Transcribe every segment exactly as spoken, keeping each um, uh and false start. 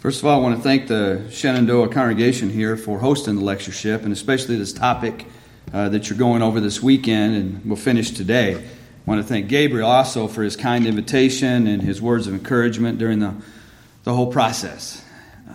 First of all, I want to thank the Shenandoah congregation here for hosting the lectureship, and especially this topic uh, that you're going over this weekend, and we'll finish today. I want to thank Gabriel also for his kind invitation and his words of encouragement during the, the whole process. Uh,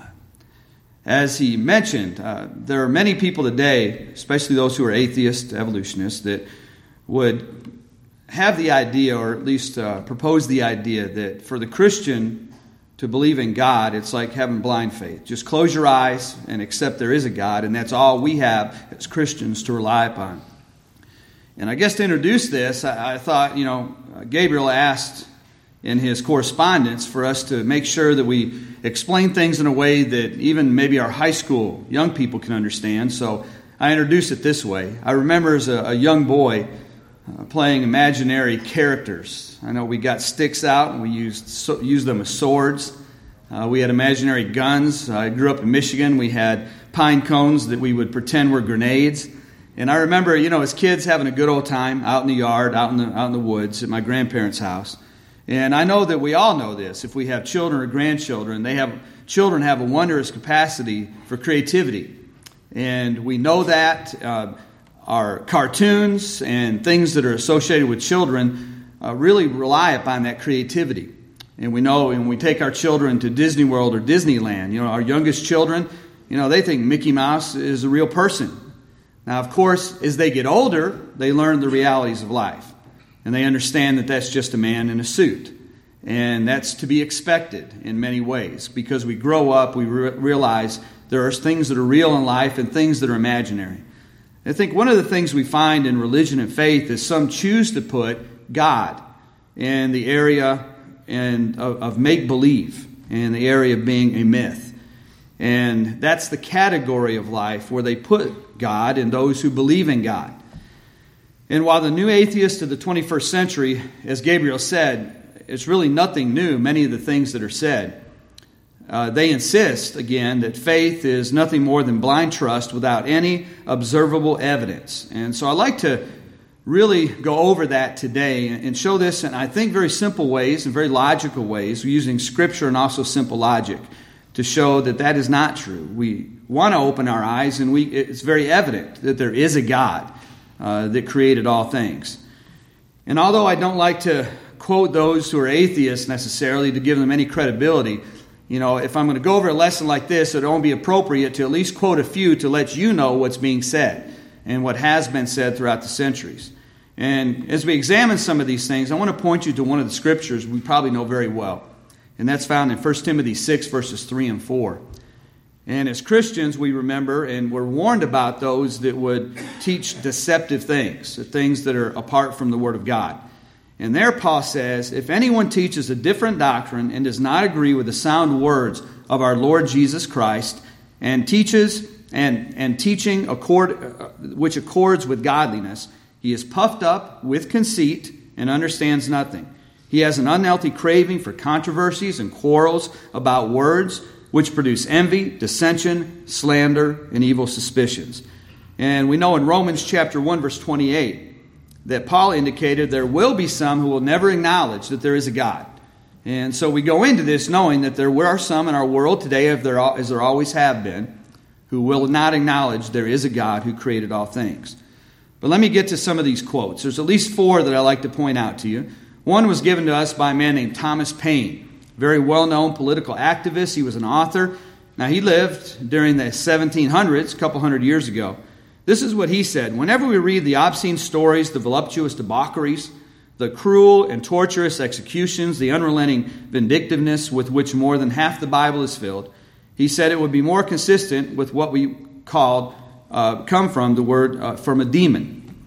as he mentioned, uh, there are many people today, especially those who are atheist evolutionists, that would have the idea, or at least uh, propose the idea, that for the Christian to believe in God, it's like having blind faith. Just close your eyes and accept there is a God, and that's all we have as Christians to rely upon. And I guess to introduce this, I, I thought, you know, Gabriel asked in his correspondence for us to make sure that we explain things in a way that even maybe our high school young people can understand. So I introduced it this way. I remember as a, a young boy uh, playing imaginary characters. I know we got sticks out and we used so, used them as swords. Uh, we had imaginary guns. I grew up in Michigan. We had pine cones that we would pretend were grenades. And I remember, you know, as kids having a good old time out in the yard, out in the out in the woods at my grandparents' house. And I know that we all know this. If we have children or grandchildren, they have children have a wondrous capacity for creativity, and we know that uh, our cartoons and things that are associated with children Uh, really rely upon that creativity. And we know when we take our children to Disney World or Disneyland, you know, our youngest children, you know, they think Mickey Mouse is a real person. Now, of course, as they get older, they learn the realities of life. And they understand that that's just a man in a suit. And that's to be expected in many ways. Because we grow up, we re- realize there are things that are real in life and things that are imaginary. I think one of the things we find in religion and faith is some choose to put God in the area and of, of make-believe, in the area of being a myth. And that's the category of life where they put God and those who believe in God. And while the new atheists of the twenty-first century, as Gabriel said, it's really nothing new, many of the things that are said, uh, they insist, again, that faith is nothing more than blind trust without any observable evidence. And so I like to really go over that today and show this in, I think, very simple ways and very logical ways, using Scripture and also simple logic to show that that is not true. We want to open our eyes, and we it's very evident that there is a God uh, that created all things. And although I don't like to quote those who are atheists necessarily to give them any credibility, you know, if I'm going to go over a lesson like this, it would only be appropriate to at least quote a few to let you know what's being said and what has been said throughout the centuries. And as we examine some of these things, I want to point you to one of the scriptures we probably know very well. And that's found in First Timothy six, verses three and four. And as Christians, we remember and we're warned about those that would teach deceptive things, the things that are apart from the Word of God. And there Paul says, if anyone teaches a different doctrine and does not agree with the sound words of our Lord Jesus Christ, and teaches and, and teaching accord, uh, which accords with godliness, he is puffed up with conceit and understands nothing. He has an unhealthy craving for controversies and quarrels about words, which produce envy, dissension, slander, and evil suspicions. And we know in Romans chapter one, verse twenty-eight, that Paul indicated there will be some who will never acknowledge that there is a God. And so we go into this knowing that there are some in our world today, as there, as there always have been, who will not acknowledge there is a God who created all things. But let me get to some of these quotes. There's at least four that I like to point out to you. One was given to us by a man named Thomas Paine, very well-known political activist. He was an author. Now, he lived during the seventeen hundreds, a couple hundred years ago. This is what he said. Whenever we read the obscene stories, the voluptuous debaucheries, the cruel and torturous executions, the unrelenting vindictiveness with which more than half the Bible is filled, he said it would be more consistent with what we called Uh, come from the word uh, from a demon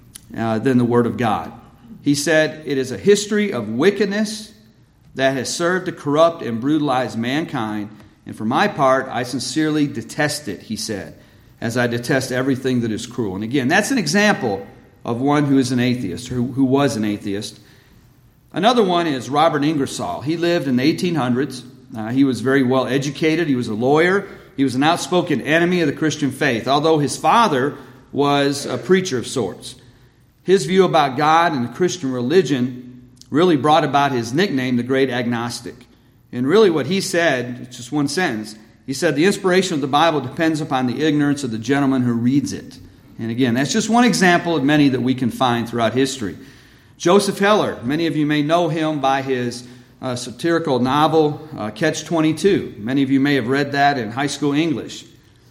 uh, than the Word of God. He said it is a history of wickedness that has served to corrupt and brutalize mankind, and for my part, I sincerely detest it, he said, as I detest everything that is cruel. And again, that's an example of one who is an atheist, or who, who was an atheist. Another one is Robert Ingersoll. He lived in the eighteen hundreds. Uh, he was very well educated. He was a lawyer. He was an outspoken enemy of the Christian faith, although his father was a preacher of sorts. His view about God and the Christian religion really brought about his nickname, the Great Agnostic. And really what he said, it's just one sentence, He said, the inspiration of the Bible depends upon the ignorance of the gentleman who reads it. And again, that's just one example of many that we can find throughout history. Joseph Heller, many of you may know him by his uh, satirical novel, uh, Catch twenty-two. Many of you may have read that in high school English.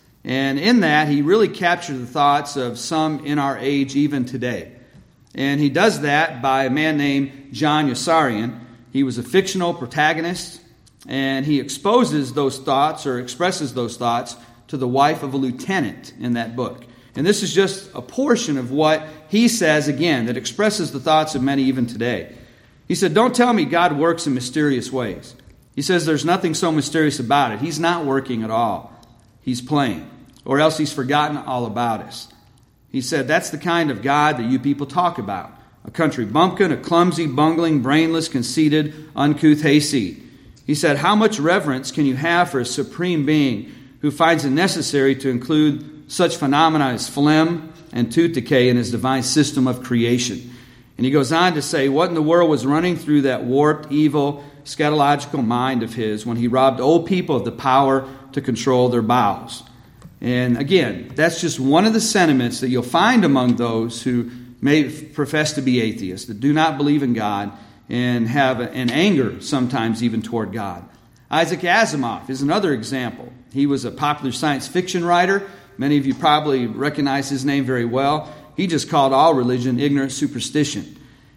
And in that, he really captured the thoughts of some in our age even today. And he does that by a man named John Yossarian. He was a fictional protagonist, and he exposes those thoughts or expresses those thoughts to the wife of a lieutenant in that book. And this is just a portion of what he says, again, that expresses the thoughts of many even today. He said, don't tell me God works in mysterious ways. He says there's nothing so mysterious about it. He's not working at all. He's playing, or else he's forgotten all about us. He said that's the kind of God that you people talk about. A country bumpkin, a clumsy, bungling, brainless, conceited, uncouth hayseed. He said, how much reverence can you have for a supreme being who finds it necessary to include such phenomena as phlegm and tooth decay in his divine system of creation? And he goes on to say, what in the world was running through that warped, evil, scatological mind of his when he robbed old people of the power to control their bowels? And again, that's just one of the sentiments that you'll find among those who may profess to be atheists, that do not believe in God and have an anger sometimes even toward God. Isaac Asimov is another example. He was a popular science fiction writer. Many of you probably recognize his name very well. He just called all religion ignorant superstition.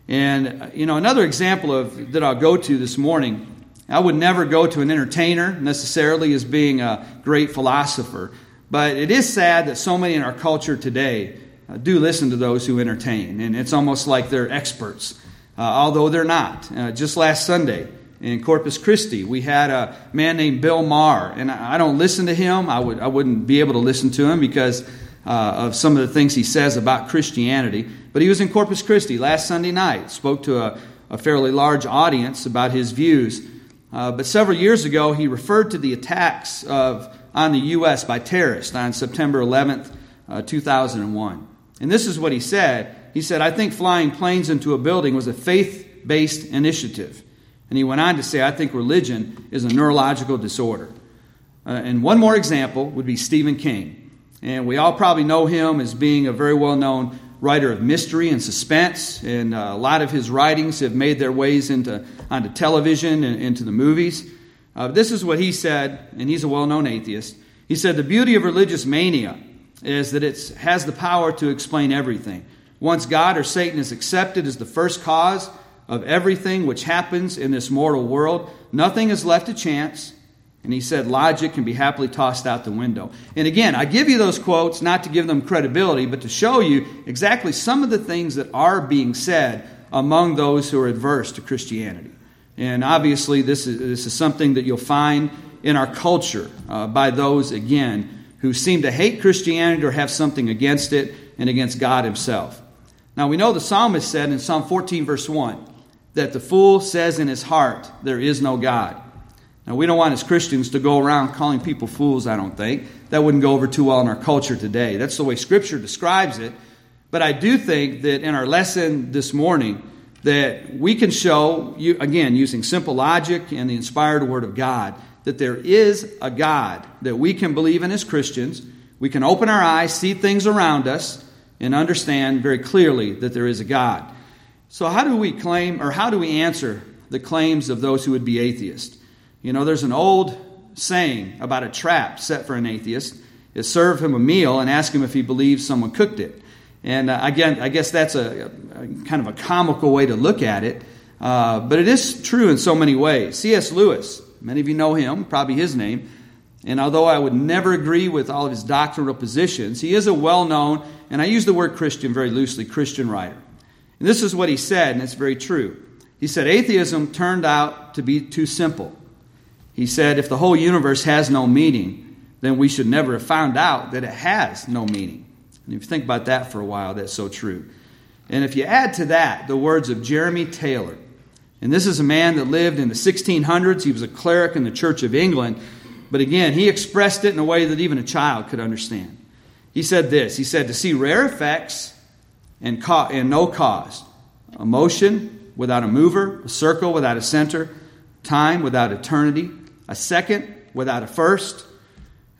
And, you know, another example of that I'll go to this morning, I would never go to an entertainer necessarily as being a great philosopher. But it is sad that so many in our culture today uh, do listen to those who entertain. And it's almost like they're experts, uh, although they're not. Uh, just last Sunday in Corpus Christi, we had a man named Bill Maher. And I, I don't listen to him. I, would, I wouldn't be able to listen to him because uh, of some of the things he says about Christianity. But he was in Corpus Christi last Sunday night, spoke to a, a fairly large audience about his views. Uh, but several years ago, he referred to the attacks of on the U S by terrorists on September eleventh, uh, two thousand one. And this is what he said. He said, I think flying planes into a building was a faith-based initiative. And he went on to say, I think religion is a neurological disorder. Uh, and one more example would be Stephen King. And we all probably know him as being a very well-known writer of mystery and suspense. And uh, a lot of his writings have made their ways into onto television and into the movies. Uh, this is what he said, and he's a well-known atheist. He said, the beauty of religious mania is that it has the power to explain everything. Once God or Satan is accepted as the first cause of everything which happens in this mortal world, nothing is left to chance. And he said, logic can be happily tossed out the window. And again, I give you those quotes not to give them credibility, but to show you exactly some of the things that are being said among those who are adverse to Christianity. And obviously, this is, this is something that you'll find in our culture uh, by those, again, who seem to hate Christianity or have something against it and against God himself. Now, we know the psalmist said in Psalm fourteen, verse one, that the fool says in his heart, there is no God. Now, we don't want as Christians to go around calling people fools, I don't think. That wouldn't go over too well in our culture today. That's the way Scripture describes it. But I do think that in our lesson this morning, that we can show, you again, using simple logic and the inspired Word of God, that there is a God that we can believe in as Christians. We can open our eyes, see things around us, and understand very clearly that there is a God. So how do we claim, or how do we answer the claims of those who would be atheists? You know, there's an old saying about a trap set for an atheist. It's serve him a meal and ask him if he believes someone cooked it. And uh, again, I guess that's a, a kind of a comical way to look at it. Uh, but it is true in so many ways. C S Lewis, many of you know him, probably his name. And although I would never agree with all of his doctrinal positions, he is a well-known, and I use the word Christian very loosely, Christian writer. And this is what he said, and it's very true. He said, atheism turned out to be too simple. He said, if the whole universe has no meaning, then we should never have found out that it has no meaning. And if you think about that for a while, that's so true. And if you add to that the words of Jeremy Taylor, and this is a man that lived in the sixteen hundreds. He was a cleric in the Church of England. But again, he expressed it in a way that even a child could understand. He said this. He said, to see rare effects and, ca- and no cause, a motion without a mover, a circle without a center, time without eternity, a second without a first,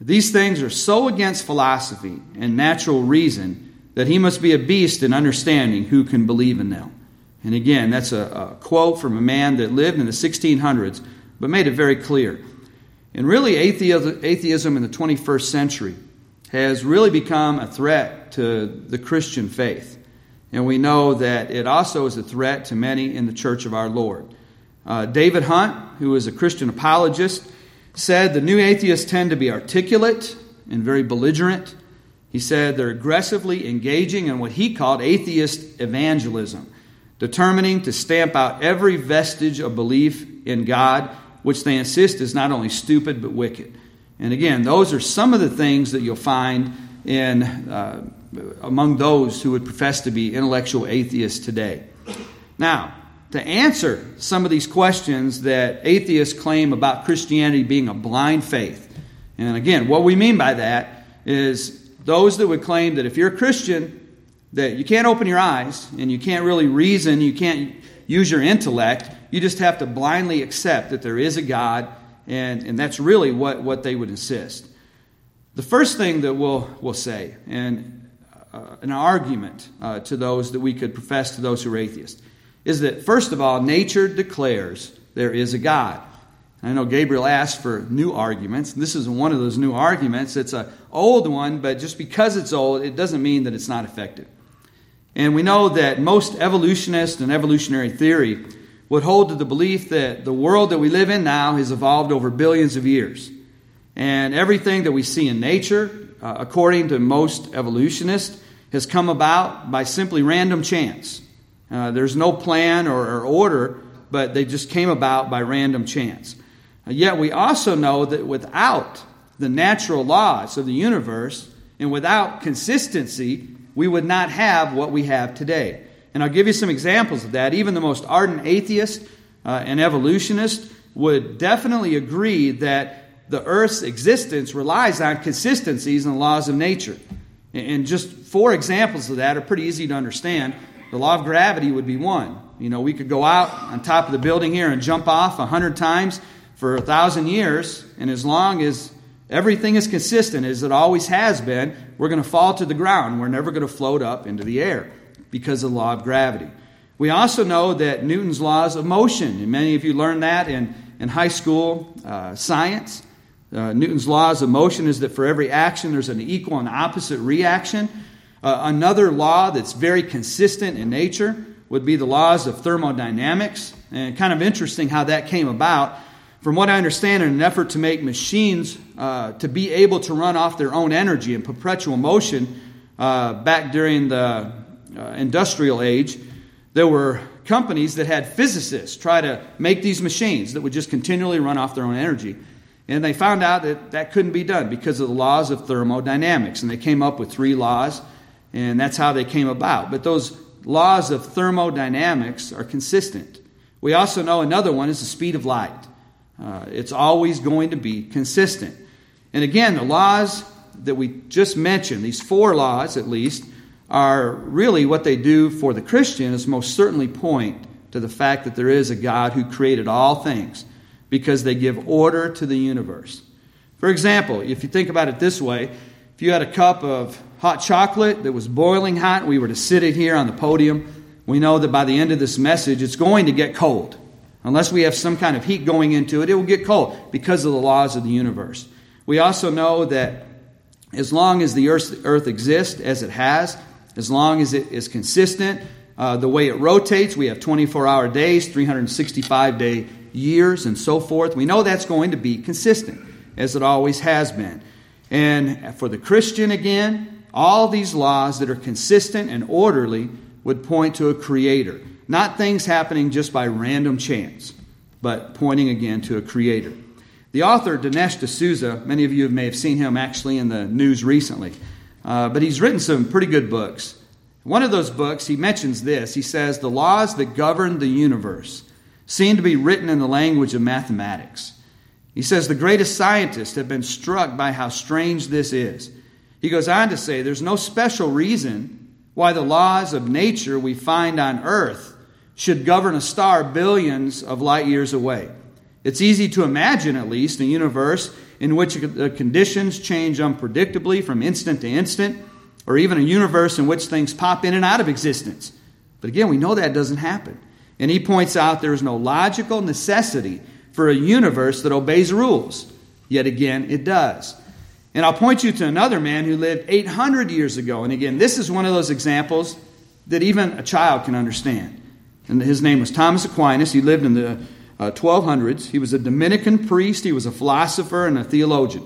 These things are so against philosophy and natural reason that he must be a beast in understanding who can believe in them. And again, that's a, a quote from a man that lived in the sixteen hundreds, but made it very clear. And really, atheism in the twenty-first century has really become a threat to the Christian faith. And we know that it also is a threat to many in the Church of our Lord. Uh, David Hunt, who is a Christian apologist, said the new atheists tend to be articulate and very belligerent. He said they're aggressively engaging in what he called atheist evangelism, determining to stamp out every vestige of belief in God, which they insist is not only stupid but wicked. And again, those are some of the things that you'll find in uh, among those who would profess to be intellectual atheists today. Now, to answer some of these questions that atheists claim about Christianity being a blind faith, and again, what we mean by that is those that would claim that if you're a Christian, that you can't open your eyes and you can't really reason, you can't use your intellect, you just have to blindly accept that there is a God, and, and that's really what, what they would insist. The first thing that we'll, we'll say, and uh, an argument uh, to those that we could profess to those who are atheists, is that, first of all, nature declares there is a God. I know Gabriel asked for new arguments. This is one of those new arguments. It's an old one, but just because it's old, it doesn't mean that it's not effective. And we know that most evolutionists and evolutionary theory would hold to the belief that the world that we live in now has evolved over billions of years. And everything that we see in nature, uh, according to most evolutionists, has come about by simply random chance. Uh, there's no plan or, or order, but they just came about by random chance. Uh, yet we also know that without the natural laws of the universe and without consistency, we would not have what we have today. And I'll give you some examples of that. Even the most ardent atheist uh, and evolutionist would definitely agree that the earth's existence relies on consistencies in the laws of nature. And just four examples of that are pretty easy to understand. The law of gravity would be one. You know, we could go out on top of the building here and jump off a hundred times for a thousand years, and as long as everything is consistent, as it always has been, we're going to fall to the ground. We're never going to float up into the air because of the law of gravity. We also know that Newton's laws of motion, and many of you learned that in, in high school uh, science. Uh, Newton's laws of motion is that for every action, there's an equal and opposite reaction. Uh, another law that's very consistent in nature would be the laws of thermodynamics. And kind of interesting how that came about. From what I understand, in an effort to make machines uh, to be able to run off their own energy in perpetual motion uh, back during the uh, industrial age, there were companies that had physicists try to make these machines that would just continually run off their own energy. And they found out that that couldn't be done because of the laws of thermodynamics. And they came up with three laws, and that's how they came about. But those laws of thermodynamics are consistent. We also know another one is the speed of light. Uh, it's always going to be consistent. And again, the laws that we just mentioned, these four laws at least, are really what they do for the Christian is most certainly point to the fact that there is a God who created all things because they give order to the universe. For example, if you think about it this way, if you had a cup of hot chocolate that was boiling hot, we were to sit it here on the podium, we know that by the end of this message, it's going to get cold. Unless we have some kind of heat going into it, it will get cold because of the laws of the universe. We also know that as long as the earth, earth exists as it has, as long as it is consistent, uh, the way it rotates, we have twenty-four hour days, three hundred sixty-five day years, and so forth. We know that's going to be consistent, as it always has been. And for the Christian, again, all these laws that are consistent and orderly would point to a creator. Not things happening just by random chance, but pointing again to a creator. The author, Dinesh D'Souza, many of you may have seen him actually in the news recently, uh, but he's written some pretty good books. One of those books, he mentions this. He says, the laws that govern the universe seem to be written in the language of mathematics. He says, the greatest scientists have been struck by how strange this is. He goes on to say, there's no special reason why the laws of nature we find on earth should govern a star billions of light years away. It's easy to imagine, at least, a universe in which the conditions change unpredictably from instant to instant, or even a universe in which things pop in and out of existence. But again, we know that doesn't happen. And he points out there is no logical necessity for a universe that obeys rules. Yet again, it does. And I'll point you to another man who lived eight hundred years ago. And again, this is one of those examples that even a child can understand. And his name was Thomas Aquinas. He lived in the uh, twelve hundreds. He was a Dominican priest. He was a philosopher and a theologian.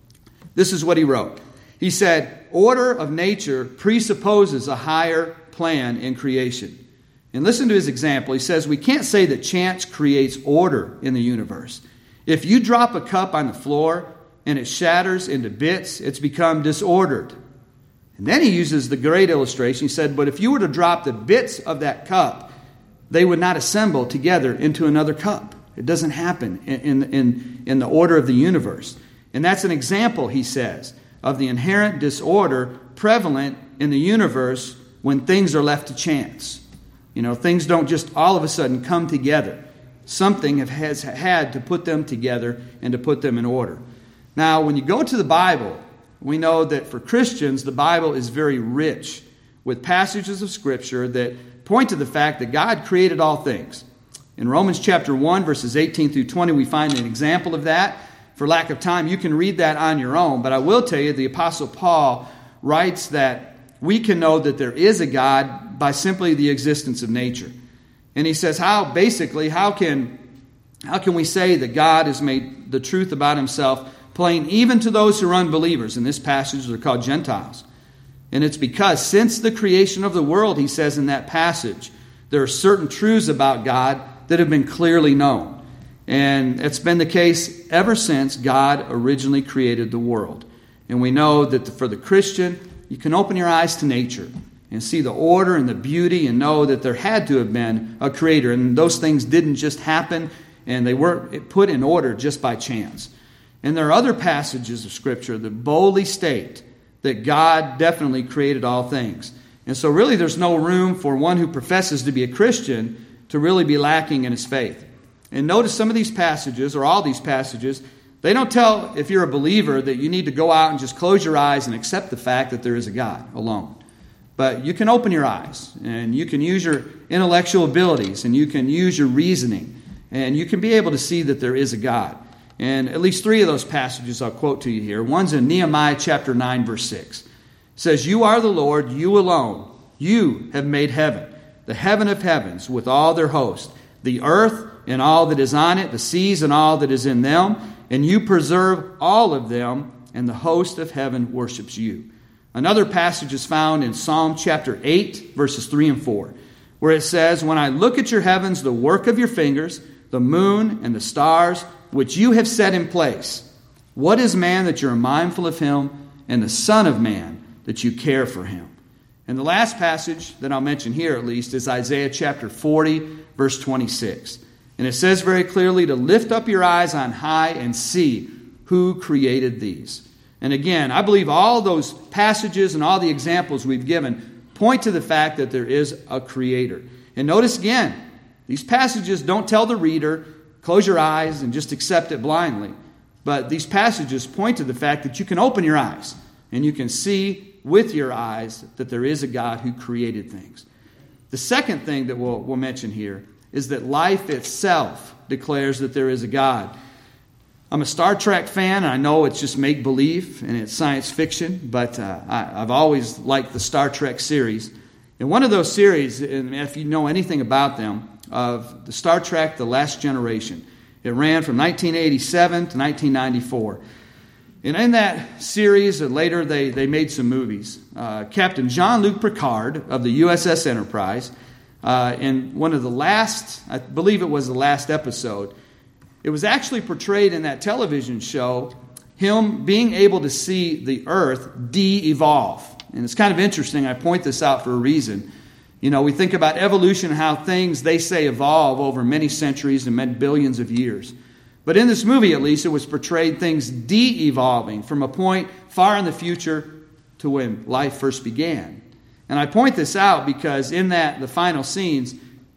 This is what he wrote. He said, "Order of nature presupposes a higher plan in creation." And listen to his example. He says, "We can't say that chance creates order in the universe. If you drop a cup on the floor and it shatters into bits, it's become disordered." And then he uses the great illustration. He said, "But if you were to drop the bits of that cup, they would not assemble together into another cup." It doesn't happen in, in, in the order of the universe. And that's an example, he says, of the inherent disorder prevalent in the universe when things are left to chance. You know, things don't just all of a sudden come together. Something has had to put them together and to put them in order. Now, when you go to the Bible, we know that for Christians, the Bible is very rich with passages of Scripture that point to the fact that God created all things. In Romans chapter one, verses eighteen through twenty, we find an example of that. For lack of time, you can read that on your own. But I will tell you, the Apostle Paul writes that we can know that there is a God by simply the existence of nature. And he says, how basically, how can, how can we say that God has made the truth about himself plain even to those who are unbelievers? In this passage, they're called Gentiles. And it's because since the creation of the world, he says in that passage, there are certain truths about God that have been clearly known. And it's been the case ever since God originally created the world. And we know that for the Christian, you can open your eyes to nature and see the order and the beauty and know that there had to have been a creator. And those things didn't just happen and they weren't put in order just by chance. And there are other passages of Scripture that boldly state that God definitely created all things. And so really there's no room for one who professes to be a Christian to really be lacking in his faith. And notice some of these passages, or all these passages, they don't tell, if you're a believer, that you need to go out and just close your eyes and accept the fact that there is a God alone. But you can open your eyes, and you can use your intellectual abilities, and you can use your reasoning, and you can be able to see that there is a God. And at least three of those passages I'll quote to you here. One's in Nehemiah chapter nine, verse six. It says, "You are the Lord, you alone. You have made heaven, the heaven of heavens, with all their host, the earth and all that is on it, the seas and all that is in them, and you preserve all of them, and the host of heaven worships you." Another passage is found in Psalm chapter eight, verses three and four, where it says, "When I look at your heavens, the work of your fingers, the moon and the stars, which you have set in place, what is man that you are mindful of him, and the Son of Man that you care for him?" And the last passage that I'll mention here at least is Isaiah chapter forty, verse twenty-six. And it says very clearly to lift up your eyes on high and see who created these. And again, I believe all those passages and all the examples we've given point to the fact that there is a creator. And notice again, these passages don't tell the reader, close your eyes and just accept it blindly. But these passages point to the fact that you can open your eyes and you can see with your eyes that there is a God who created things. The second thing that we'll, we'll mention here is that life itself declares that there is a God. I'm a Star Trek fan, and I know it's just make-believe and it's science fiction, but uh, I, I've always liked the Star Trek series. And one of those series, and if you know anything about them, of the Star Trek The Last Generation, it ran from nineteen eighty-seven to nineteen ninety-four. And in that series, and later they, they made some movies, uh, Captain Jean-Luc Picard of the U S S Enterprise, Uh, in one of the last, I believe it was the last episode, it was actually portrayed in that television show, him being able to see the earth de-evolve. And it's kind of interesting, I point this out for a reason. You know, we think about evolution and how things, they say, evolve over many centuries and many billions of years. But in this movie, at least, it was portrayed things de-evolving from a point far in the future to when life first began. And I point this out because in that, the final scenes,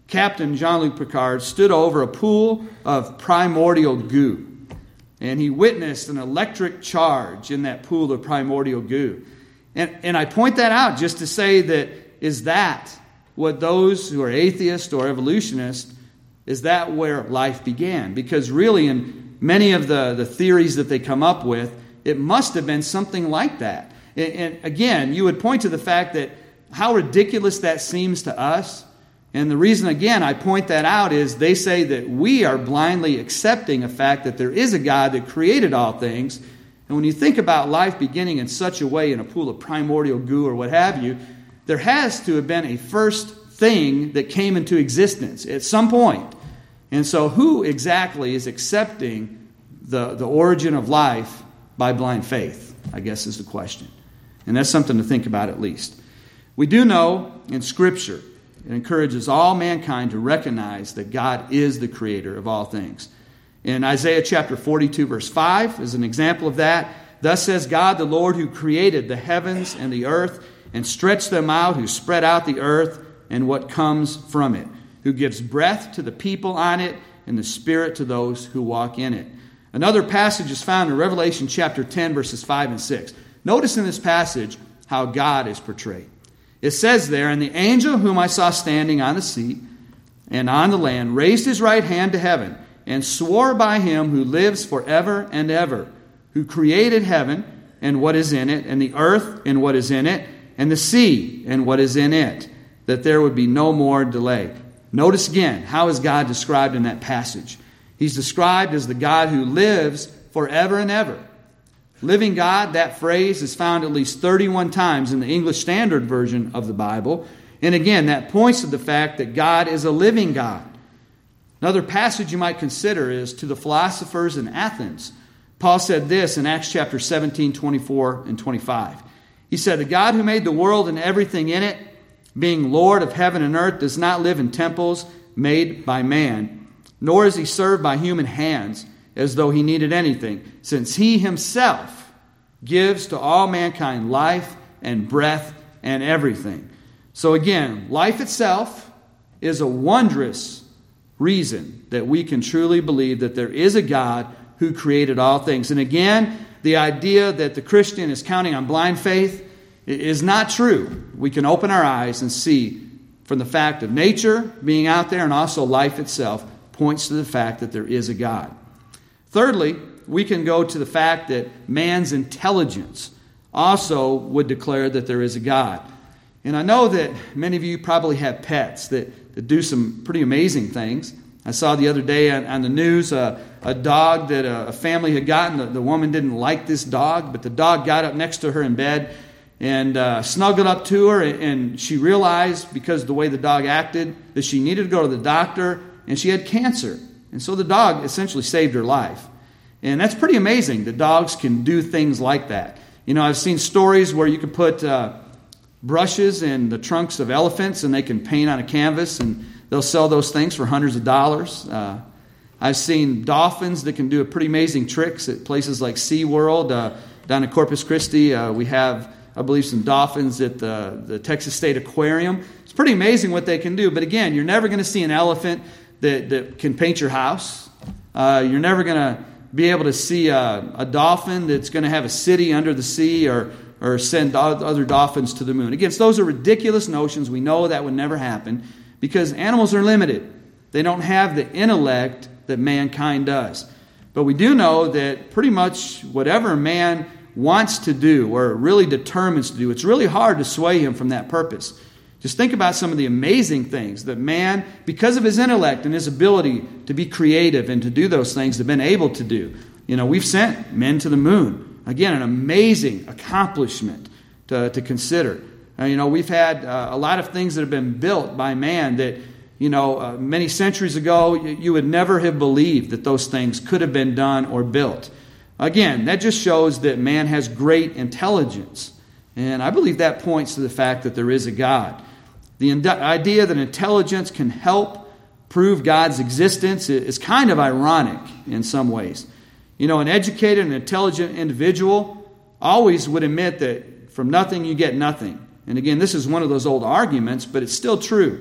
Captain Jean-Luc Picard stood over a pool of primordial goo, and he witnessed an electric charge in that pool of primordial goo. And, and I point that out just to say that, is that what those who are atheists or evolutionists, is that where life began? Because really in many of the, the theories that they come up with, it must have been something like that. And, and again, you would point to the fact that how ridiculous that seems to us. And the reason, again, I point that out is they say that we are blindly accepting a fact that there is a God that created all things. And when you think about life beginning in such a way in a pool of primordial goo or what have you, there has to have been a first thing that came into existence at some point. And so who exactly is accepting the, the origin of life by blind faith, I guess is the question. And that's something to think about at least. We do know in Scripture, it encourages all mankind to recognize that God is the creator of all things. In Isaiah chapter forty-two, verse five, is an example of that. Thus says God, the Lord, who created the heavens and the earth, and stretched them out, who spread out the earth and what comes from it, who gives breath to the people on it, and the spirit to those who walk in it. Another passage is found in Revelation chapter ten, verses five and six. Notice in this passage how God is portrayed. It says there, and the angel whom I saw standing on the sea and on the land raised his right hand to heaven and swore by him who lives forever and ever, who created heaven and what is in it, and the earth and what is in it, and the sea and what is in it, that there would be no more delay. Notice again, how is God described in that passage? He's described as the God who lives forever and ever. Living God, that phrase is found at least thirty-one times in the English Standard Version of the Bible. And again, that points to the fact that God is a living God. Another passage you might consider is to the philosophers in Athens. Paul said this in Acts chapter seventeen, twenty-four and twenty-five. He said, the God who made the world and everything in it, being Lord of heaven and earth, does not live in temples made by man, nor is he served by human hands, as though he needed anything, since he himself gives to all mankind life and breath and everything. So again, life itself is a wondrous reason that we can truly believe that there is a God who created all things. And again, the idea that the Christian is counting on blind faith is not true. We can open our eyes and see from the fact of nature being out there and also life itself points to the fact that there is a God. Thirdly, we can go to the fact that man's intelligence also would declare that there is a God. And I know that many of you probably have pets that, that do some pretty amazing things. I saw the other day on, on the news uh, a dog that a, a family had gotten. The, the woman didn't like this dog, but the dog got up next to her in bed and uh, snuggled up to her, and, and she realized, because of the way the dog acted, that she needed to go to the doctor, and she had cancer. And so the dog essentially saved her life. And that's pretty amazing that dogs can do things like that. You know, I've seen stories where you can put uh, brushes in the trunks of elephants and they can paint on a canvas, and they'll sell those things for hundreds of dollars. Uh, I've seen dolphins that can do pretty amazing tricks at places like SeaWorld. Uh, down in Corpus Christi, uh, we have, I believe, some dolphins at the, the Texas State Aquarium. It's pretty amazing what they can do. But again, you're never going to see an elephant that, that can paint your house. Uh, you're never going to be able to see a, a dolphin that's going to have a city under the sea, or or send other dolphins to the moon. Again, those are ridiculous notions. We know that would never happen because animals are limited. They don't have the intellect that mankind does. But we do know that pretty much whatever man wants to do or really determines to do, it's really hard to sway him from that purpose. Just think about some of the amazing things that man, because of his intellect and his ability to be creative and to do those things, have been able to do. You know, we've sent men to the moon. Again, an amazing accomplishment to, to consider. Uh, you know, we've had uh, a lot of things that have been built by man that, you know, uh, many centuries ago, you, you would never have believed that those things could have been done or built. Again, that just shows that man has great intelligence. And I believe that points to the fact that there is a God. The ind- idea that intelligence can help prove God's existence is kind of ironic in some ways. You know, an educated and intelligent individual always would admit that from nothing you get nothing. And again, this is one of those old arguments, but it's still true.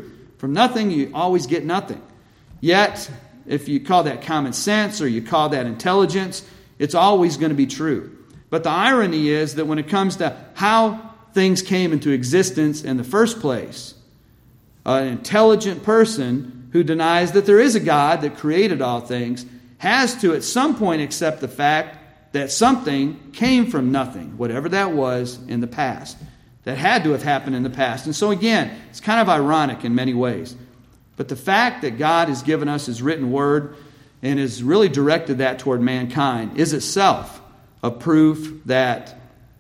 From nothing, you always get nothing. Yet, if you call that common sense or you call that intelligence, it's always going to be true. But the irony is that when it comes to how things came into existence in the first place, an intelligent person who denies that there is a God that created all things has to at some point accept the fact that something came from nothing, whatever that was in the past. That had to have happened in the past. And so again, it's kind of ironic in many ways. But the fact that God has given us His written word and has really directed that toward mankind is itself a proof that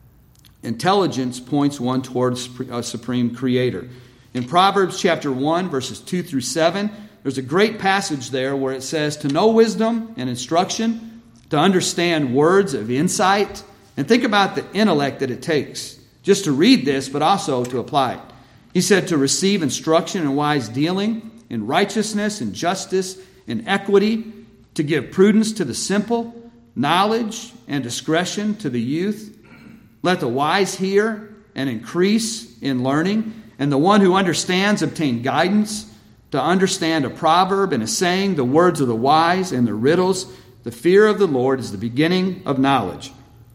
intelligence points one towards a supreme creator. In Proverbs chapter one, verses two through seven, there's a great passage there where it says, to know wisdom and instruction, to understand words of insight, and think about the intellect that it takes just to read this, but also to apply it. He said to receive instruction in wise dealing, in righteousness, in justice, in equity, to give prudence to the simple, knowledge and discretion to the youth. Let the wise hear and increase in learning, and the one who understands obtain guidance, to understand a proverb and a saying, the words of the wise and the riddles. The fear of the Lord is the beginning of knowledge.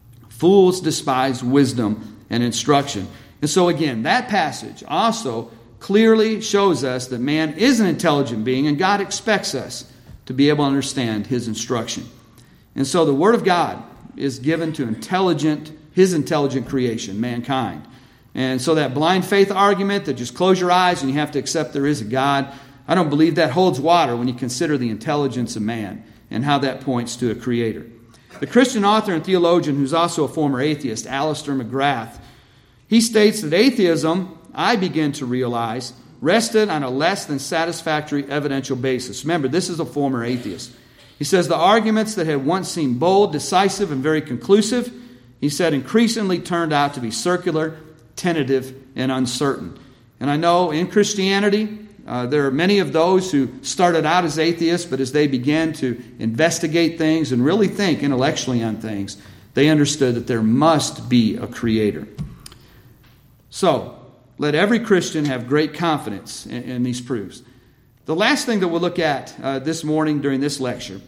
Fools despise wisdom and instruction. And so again, that passage also clearly shows us that man is an intelligent being, and God expects us to be able to understand His instruction. And so the Word of God is given to intelligent, His intelligent creation, mankind. And so that blind faith argument that just close your eyes and you have to accept there is a God, I don't believe that holds water when you consider the intelligence of man and how that points to a creator. The Christian author and theologian who's also a former atheist, Alistair McGrath, he states that atheism, I begin to realize, rested on a less than satisfactory evidential basis. Remember, this is a former atheist. He says the arguments that had once seemed bold, decisive, and very conclusive, he said, increasingly turned out to be circular, tentative, and uncertain. And I know in Christianity, uh, there are many of those who started out as atheists, but as they began to investigate things and really think intellectually on things, they understood that there must be a creator. So, let every Christian have great confidence in, in these proofs. The last thing that we'll look at uh, this morning during this lecture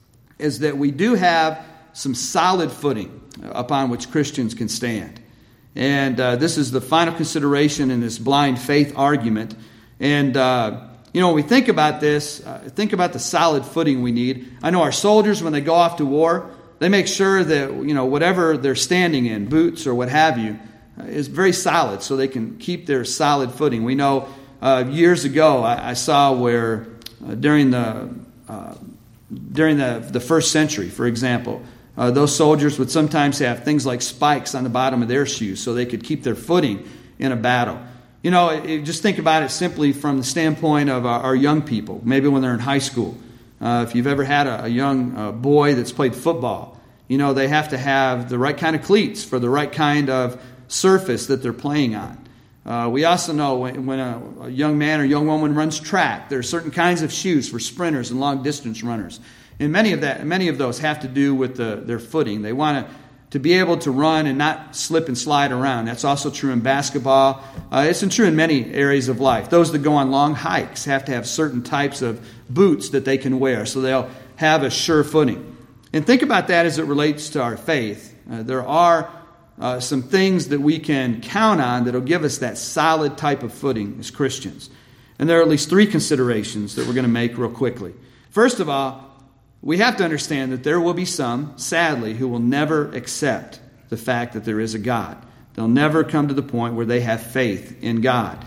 is that we do have some solid footing upon which Christians can stand. And uh, this is the final consideration in this blind faith argument. And, uh, you know, when we think about this, uh, think about the solid footing we need. I know our soldiers, when they go off to war, they make sure that, you know, whatever they're standing in, boots or what have you, uh, is very solid so they can keep their solid footing. We know uh, years ago I, I saw where uh, during the uh, during the, the first century, for example, Uh, those soldiers would sometimes have things like spikes on the bottom of their shoes so they could keep their footing in a battle. You know, it, it, just think about it simply from the standpoint of our, our young people, maybe when they're in high school. Uh, if you've ever had a, a young uh, boy that's played football, you know, they have to have the right kind of cleats for the right kind of surface that they're playing on. Uh, we also know when, when a, a young man or young woman runs track, there are certain kinds of shoes for sprinters and long-distance runners. And many of that, many of those have to do with the, their footing. They want to, to be able to run and not slip and slide around. That's also true in basketball. Uh, it's true in many areas of life. Those that go on long hikes have to have certain types of boots that they can wear so they'll have a sure footing. And think about that as it relates to our faith. Uh, there are uh, some things that we can count on that will give us that solid type of footing as Christians. And there are at least three considerations that we're going to make real quickly. First of all, we have to understand that there will be some, sadly, who will never accept the fact that there is a God. They'll never come to the point where they have faith in God.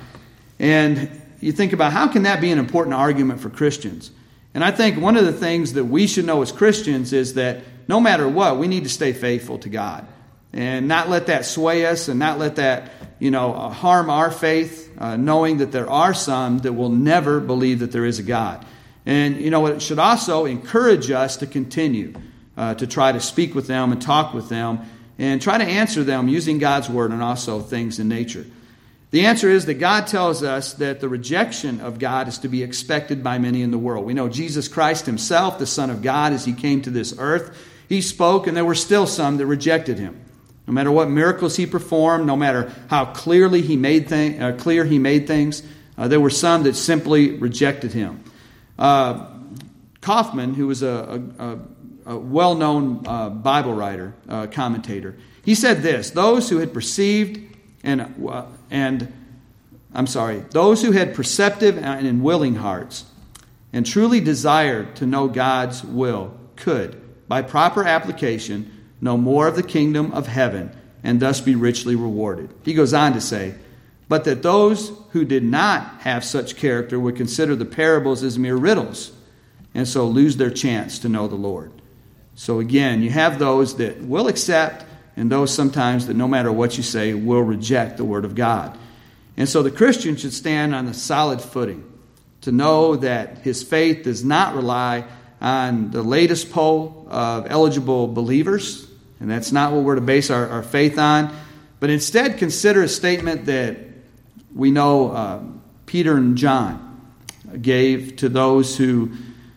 And you think about how can that be an important argument for Christians? And I think one of the things that we should know as Christians is that no matter what, we need to stay faithful to God. And not let that sway us and not let that, you know, uh, harm our faith, uh, knowing that there are some that will never believe that there is a God. And, you know, it should also encourage us to continue uh, to try to speak with them and talk with them and try to answer them using God's Word and also things in nature. The answer is that God tells us that the rejection of God is to be expected by many in the world. We know Jesus Christ Himself, the Son of God, as He came to this earth, He spoke and there were still some that rejected Him. No matter what miracles He performed, no matter how clearly He made th- uh, clear He made things, Uh, there were some that simply rejected him. Uh, Kaufman, who was a, a, a well-known uh, Bible writer, uh, commentator, he said this: those who had perceived and uh, and I'm sorry, those who had perceptive and willing hearts and truly desired to know God's will could, by proper application, know more of the kingdom of heaven and thus be richly rewarded. He goes on to say, but that those who did not have such character would consider the parables as mere riddles and so lose their chance to know the Lord. So again, you have those that will accept and those sometimes that no matter what you say will reject the Word of God. And so the Christian should stand on a solid footing to know that his faith does not rely on the latest poll of eligible believers, and that's not what we're to base our, our faith on, but instead consider a statement that we know uh, Peter and John gave to those who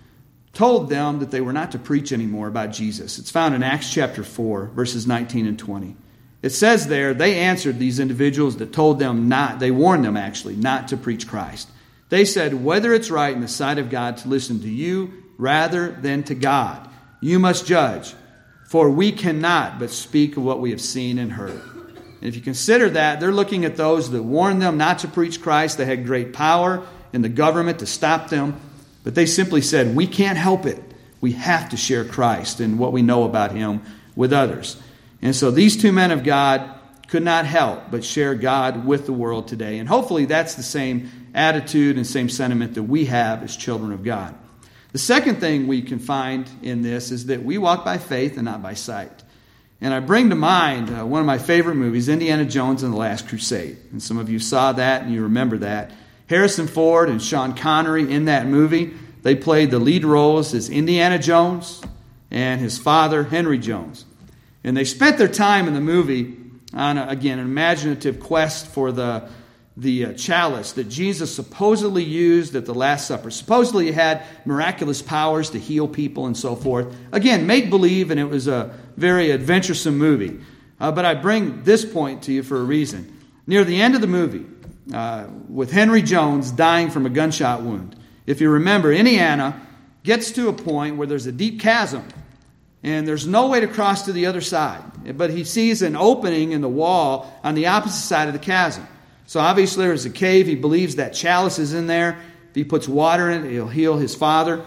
told them that they were not to preach anymore about Jesus. It's found in Acts chapter four, verses nineteen and twenty. It says there, they answered these individuals that told them not, they warned them actually, not to preach Christ. They said, whether it's right in the sight of God to listen to you rather than to God, you must judge, for we cannot but speak of what we have seen and heard. And if you consider that, they're looking at those that warned them not to preach Christ. They had great power in the government to stop them. But they simply said, we can't help it. We have to share Christ and what we know about Him with others. And so these two men of God could not help but share God with the world today. And hopefully that's the same attitude and same sentiment that we have as children of God. The second thing we can find in this is that we walk by faith and not by sight. And I bring to mind uh, one of my favorite movies, Indiana Jones and the Last Crusade. And some of you saw that and you remember that. Harrison Ford and Sean Connery in that movie, they played the lead roles as Indiana Jones and his father, Henry Jones. And they spent their time in the movie on, a, again, an imaginative quest for the, the uh, chalice that Jesus supposedly used at the Last Supper. Supposedly it had miraculous powers to heal people and so forth. Again, make-believe, and it was a very adventuresome movie. Uh, but I bring this point to you for a reason. Near the end of the movie, uh, with Henry Jones dying from a gunshot wound, if you remember, Indiana gets to a point where there's a deep chasm and there's no way to cross to the other side. But he sees an opening in the wall on the opposite side of the chasm. So obviously there's a cave. He believes that chalice is in there. If he puts water in it, he'll heal his father.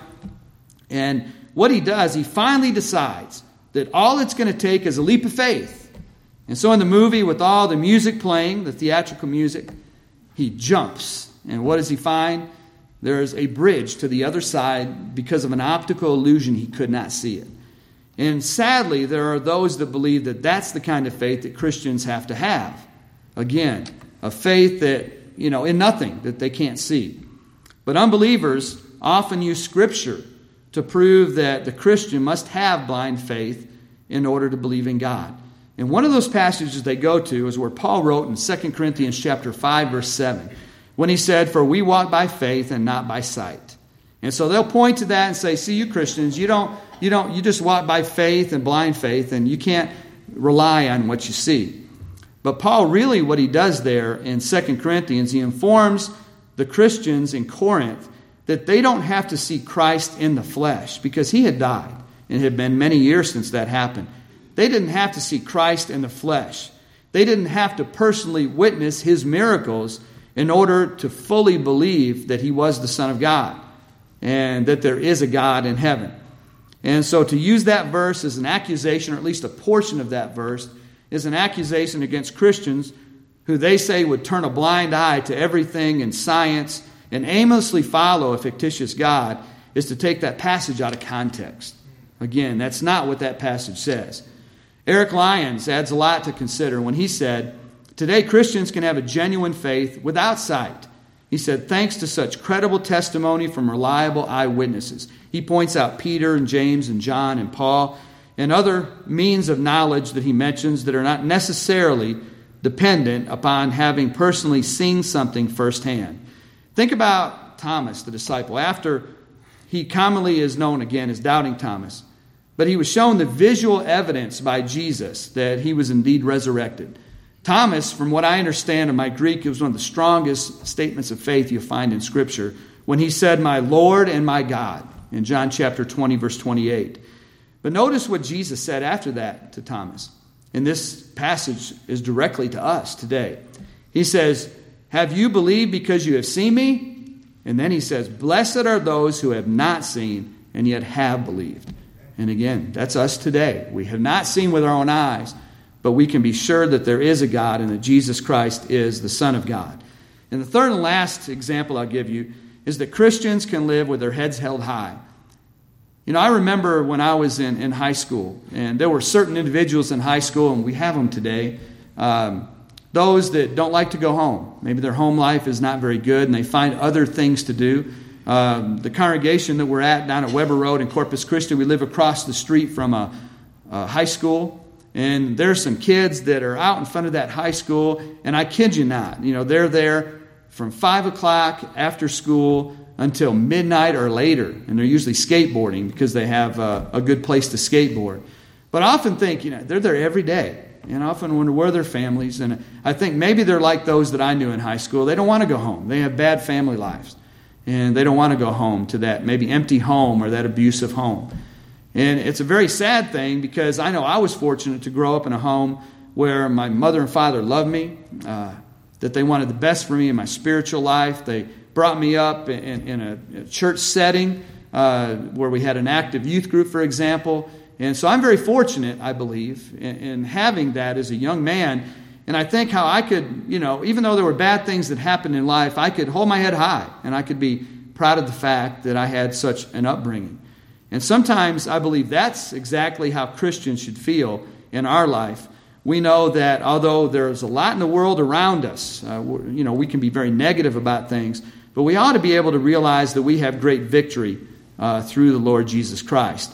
And what he does, he finally decides that all it's going to take is a leap of faith. And so in the movie, with all the music playing, the theatrical music, he jumps. And what does he find? There's a bridge to the other side because of an optical illusion. He could not see it. And sadly, there are those that believe that that's the kind of faith that Christians have to have. Again, a faith that, you know, in nothing that they can't see. But unbelievers often use Scripture to prove that the Christian must have blind faith in order to believe in God. And one of those passages they go to is where Paul wrote in Second Corinthians chapter five, verse seven, when he said, for we walk by faith and not by sight. And so they'll point to that and say, see, you Christians, you don't, you don't, you just walk by faith and blind faith, and you can't rely on what you see. But Paul really, what he does there in Second Corinthians, he informs the Christians in Corinth that they don't have to see Christ in the flesh, because he had died, and it had been many years since that happened. They didn't have to see Christ in the flesh. They didn't have to personally witness his miracles in order to fully believe that he was the Son of God and that there is a God in heaven. And so to use that verse as an accusation, or at least a portion of that verse, is an accusation against Christians who they say would turn a blind eye to everything in science and aimlessly follow a fictitious God, is to take that passage out of context. Again, that's not what that passage says. Eric Lyons adds a lot to consider when he said, today Christians can have a genuine faith without sight. He said, thanks to such credible testimony from reliable eyewitnesses. He points out Peter and James and John and Paul and other means of knowledge that he mentions that are not necessarily dependent upon having personally seen something firsthand. Think about Thomas, the disciple. After he commonly is known again as Doubting Thomas, but he was shown the visual evidence by Jesus that he was indeed resurrected. Thomas, from what I understand of my Greek, it was one of the strongest statements of faith you'll find in Scripture when he said, "My Lord and my God," in John chapter twenty, verse twenty-eight. But notice what Jesus said after that to Thomas. And this passage is directly to us today. He says, "Have you believed because you have seen me?" And then he says, "Blessed are those who have not seen and yet have believed." And again, that's us today. We have not seen with our own eyes, but we can be sure that there is a God and that Jesus Christ is the Son of God. And the third and last example I'll give you is that Christians can live with their heads held high. You know, I remember when I was in, in high school, and there were certain individuals in high school, and we have them today, um, those that don't like to go home. Maybe their home life is not very good, and they find other things to do. Um, the congregation that we're at down at Weber Road in Corpus Christi, we live across the street from a, a high school. And there's some kids that are out in front of that high school, and I kid you not, you know, they're there from five o'clock after school until midnight or later, and they're usually skateboarding because they have a, a good place to skateboard. But I often think, you know, they're there every day, and I often wonder where their families, and I think maybe they're like those that I knew in high school. They don't want to go home. They have bad family lives, and they don't want to go home to that maybe empty home or that abusive home. And it's a very sad thing because I know I was fortunate to grow up in a home where my mother and father loved me, uh, that they wanted the best for me in my spiritual life. They brought me up in, in a, a church setting uh, where we had an active youth group, for example. And so I'm very fortunate, I believe, in, in having that as a young man. And I think how I could, you know, even though there were bad things that happened in life, I could hold my head high and I could be proud of the fact that I had such an upbringing. And sometimes I believe that's exactly how Christians should feel in our life. We know that although there's a lot in the world around us, uh, you know, we can be very negative about things, but we ought to be able to realize that we have great victory uh, through the Lord Jesus Christ.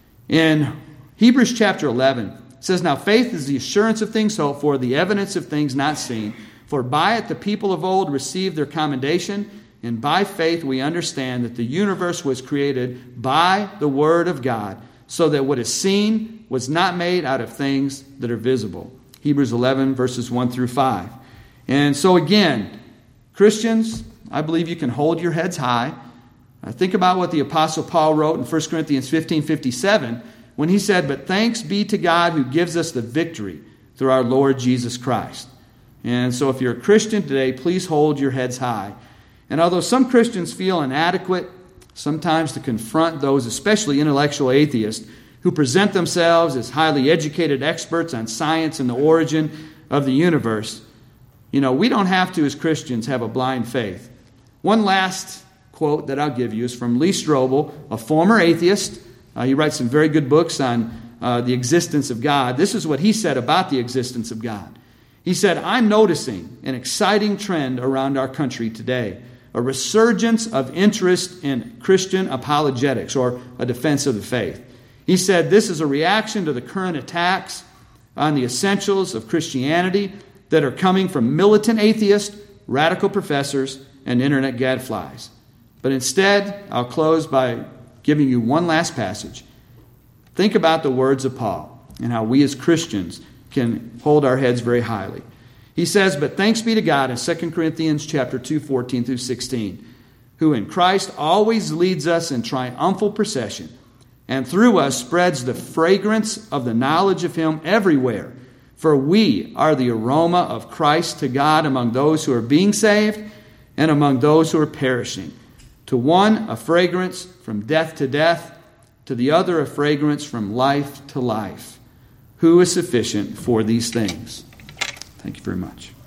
In Hebrews chapter eleven, it says, "Now faith is the assurance of things hoped for, the evidence of things not seen. For by it the people of old received their commendation. And by faith we understand that the universe was created by the Word of God, so that what is seen was not made out of things that are visible." Hebrews eleven, verses one through five. And so again, Christians, I believe you can hold your heads high. Uh, think about what the Apostle Paul wrote in First Corinthians fifteen fifty-seven when he said, "But thanks be to God who gives us the victory through our Lord Jesus Christ." And so if you're a Christian today, please hold your heads high. And although some Christians feel inadequate sometimes to confront those, especially intellectual atheists, who present themselves as highly educated experts on science and the origin of the universe, you know, we don't have to, as Christians, have a blind faith. One last quote that I'll give you is from Lee Strobel, a former atheist. Uh, he writes some very good books on uh, the existence of God. This is what he said about the existence of God. He said, "I'm noticing an exciting trend around our country today. A resurgence of interest in Christian apologetics, or a defense of the faith." He said this is a reaction to the current attacks on the essentials of Christianity that are coming from militant atheists, radical professors, and internet gadflies. But instead, I'll close by giving you one last passage. Think about the words of Paul and how we as Christians can hold our heads very highly. He says, "But thanks be to God," in Second Corinthians chapter two, fourteen through sixteen, "who in Christ always leads us in triumphal procession, and through us spreads the fragrance of the knowledge of Him everywhere. For we are the aroma of Christ to God among those who are being saved and among those who are perishing. To one, a fragrance from death to death, to the other, a fragrance from life to life. Who is sufficient for these things?" Thank you very much.